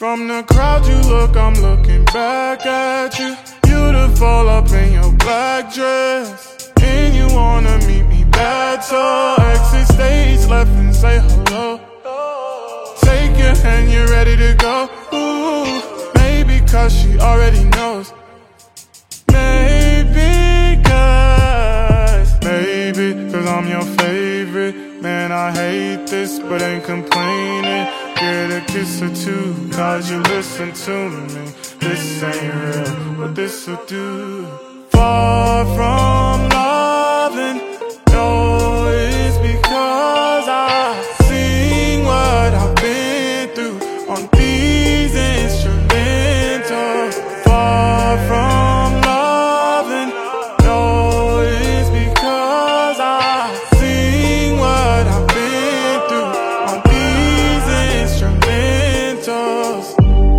From the crowd you look, I'm looking back at you. Beautiful up in your black dress, and you wanna meet me bad, so exit stage left and say hello. Take your hand, you're ready to go. Ooh, maybe cause she already knows. Maybe cause I'm your favorite. Man, I hate this, but ain't complaining. Get a kiss or two, cause you listen to me. This ain't real, but this'll do. Far from loving, no, it's because I sing what I've been through on these instrumentals. Far from loving, no, it's because I sing what I've been through on these instrumentals.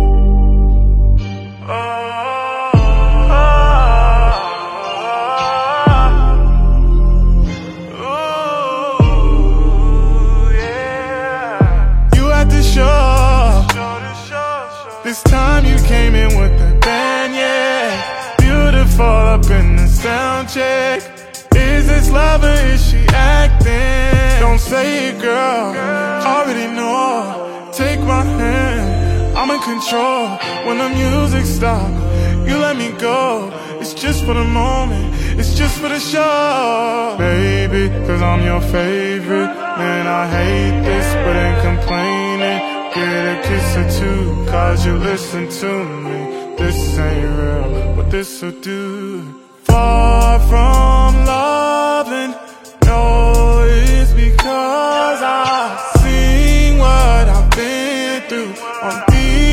This time you came in with the band, yeah. Beautiful up in the sound check. Is this love or is she acting? Don't say it, girl, already know. Take my hand, I'm in control. When the music stops, you let me go. It's just for the moment, it's just for the show. Baby, cause I'm your favorite. Man, I hate this, but ain't complaining. Get a kiss or two, cause you listen to me. This ain't real, but this'll do. Far from loving, no, it's because I sing what I've been through on these